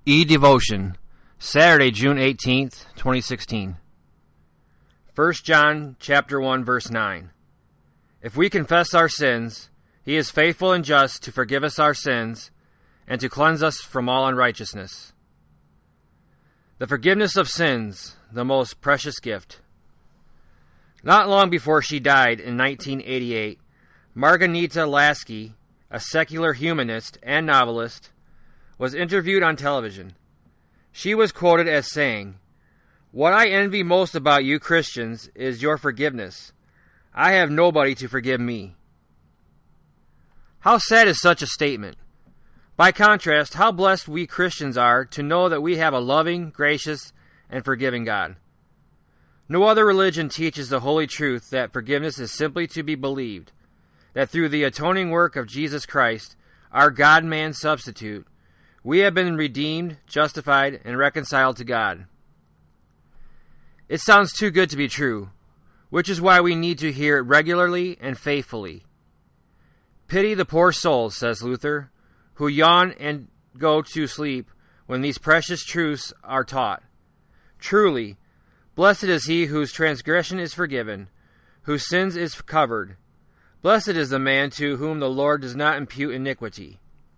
E-Devotion, Saturday, June 18th, 2016. 1 John chapter 1, verse 9. If we confess our sins, he is faithful and just to forgive us our sins and to cleanse us from all unrighteousness. The forgiveness of sins, the most precious gift. Not long before she died in 1988, Margarita Lasky, a secular humanist and novelist, was interviewed on television. She was quoted as saying, "What I envy most about you Christians is your forgiveness. I have nobody to forgive me." How sad is such a statement? By contrast, how blessed we Christians are to know that we have a loving, gracious, and forgiving God. No other religion teaches the holy truth that forgiveness is simply to be believed, that through the atoning work of Jesus Christ, our God-man substitute, we have been redeemed, justified, and reconciled to God. It sounds too good to be true, which is why we need to hear it regularly and faithfully. Pity the poor souls, says Luther, who yawn and go to sleep when these precious truths are taught. Truly, blessed is he whose transgression is forgiven, whose sins is covered. Blessed is the man to whom the Lord does not impute iniquity.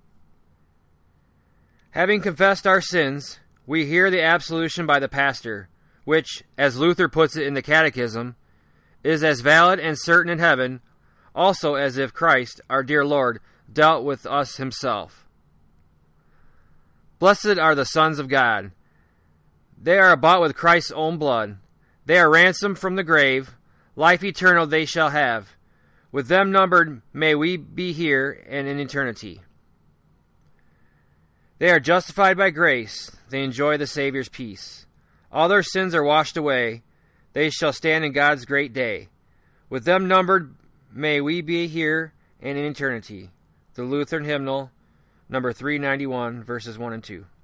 Having confessed our sins, we hear the absolution by the pastor, which, as Luther puts it in the Catechism, is as valid and certain in heaven, also as if Christ, our dear Lord, dealt with us himself. Blessed are the sons of God. They are bought with Christ's own blood. They are ransomed from the grave. Life eternal they shall have. With them numbered may we be here and in eternity. They are justified by grace. They enjoy the Savior's peace. All their sins are washed away. They shall stand in God's great day. With them numbered may we be here and in eternity. The Lutheran Hymnal, number 391, verses 1 and 2.